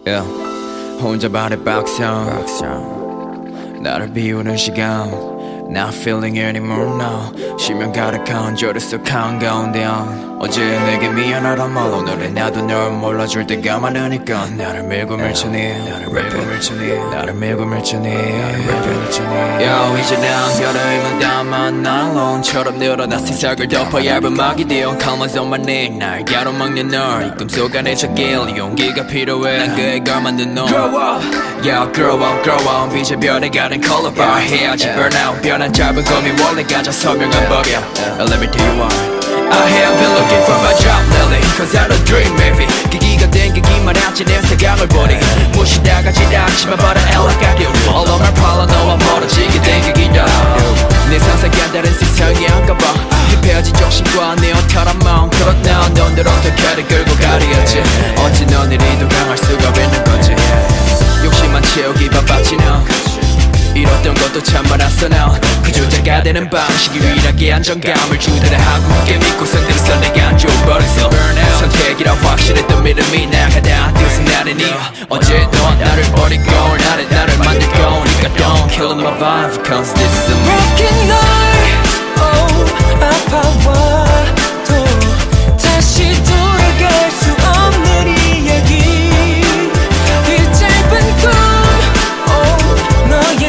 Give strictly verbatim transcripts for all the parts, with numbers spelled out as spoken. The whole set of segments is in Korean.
Yeah. 혼자 발에 박상 나를 비우는 시간 Not feeling anymore now 쉬면 가득한 저를 속 한가운데 어제 내게 미안하단 말 오늘은 나도 널 몰라줄 때가 많으니까 나를 밀고 밀쳐니 나를 밀고 밀쳐니 나를 밀고 밀쳐니 나를 밀고 밀쳐니 Yo 이제 난 별의만 담아 난 론처럼 늘어나 세상을 덮어 얇은 막이 되어 Calm as on my neck 날 가로막는 널 이 꿈속 안에 찾길 용기가 필요해 난 그의 걸 만든 너 Grow up Yeah grow up grow up 빛의 별에 가는 color bar 해야지 burn out 변한 짧은 꿈이 원래 가장 선명한 법이야 Let me tell you why I have been looking for my job lately Cause I don't dream maybe 기기가 땡기기만 하지 내 생각을 보니 무시다가 지나치면 바로 엘라가려 All of my problem 너와 멀어지게 땡기기다 내 상상이 다른 세상이 한가봐 힙해진 정신과 내 어탈한 마음 그렇다 넌들 어떻게 끌고 가려야지 어찌 넌 이리도 강할 수가 있는 건지 욕심만 채우기 바빴지 나 이뤘던 것도 참 많았어 나 그 주자가 되는 방식이 유일하게 안정감을 주더라 한국에 믿고선 들어서 내가 안 좋은 버릇서 선택이라 확실했던 믿음이 나가다 뜻은 나는 이 어제 넌 나를 버리고 나를 나를 만들고 니가 don't kill my vibe cause this is a me Broken life oh 아파와도 다시 돌아갈 수 없는 이야기 이 짧은 꿈 oh 너의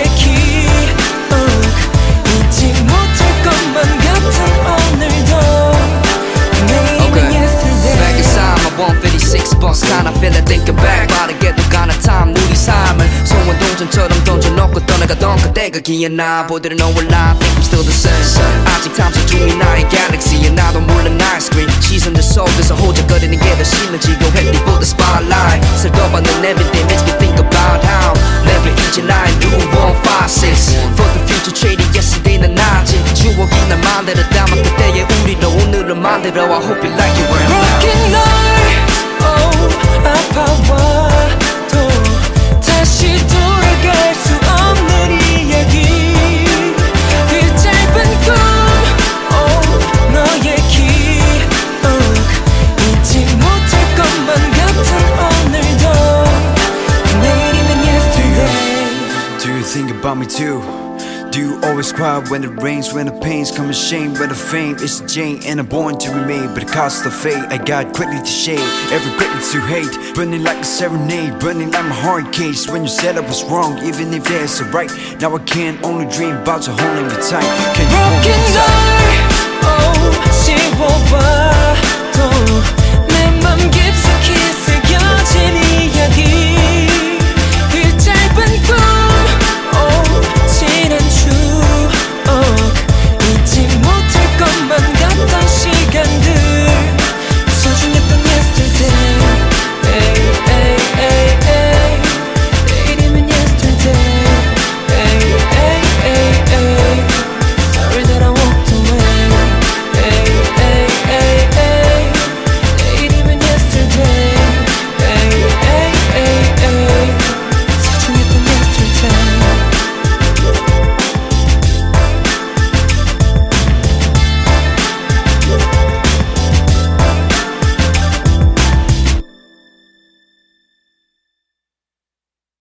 one fifty-six bus kinda feel it thinking back 빠르게도 가는 time 우리 삶을 소원 동전처럼 던져놓고 떠나가던 그때가 기억나 보들은 너와 나 think I'm still the same 아직 탐색 중인 나의 galaxy에 나도 몰라 나의 screen 시선들 속에서 호적거리는 게 더 심해지고 햇빛보다 spotlight 슬퍼받는 everything makes me think about how level 이제 나의 new one five six for the future trading yesterday는 아직 추억이 날 만들어 담아 그때의 우리로 오늘을 만들어 I hope you like it where I'm at Broken life oh 아파와도 다시 돌아갈 수 없는 이야기 그 짧은 꿈 oh 너의 기억 잊지 못할 것만 같은 오늘도 내일이면 yesterday Do you think about me too? Do you always cry when it rains, when the pains come and shame, when the fame is a Jane and I'm born to remain, but the cost of fate I got quickly to shade, every greatness to hate, burning like a serenade, burning like my heart cage. When you said I was wrong, even if there's a right, now I can only dream about you holding me tight. Can you hold me tight? Broken life, oh, 씹어봐도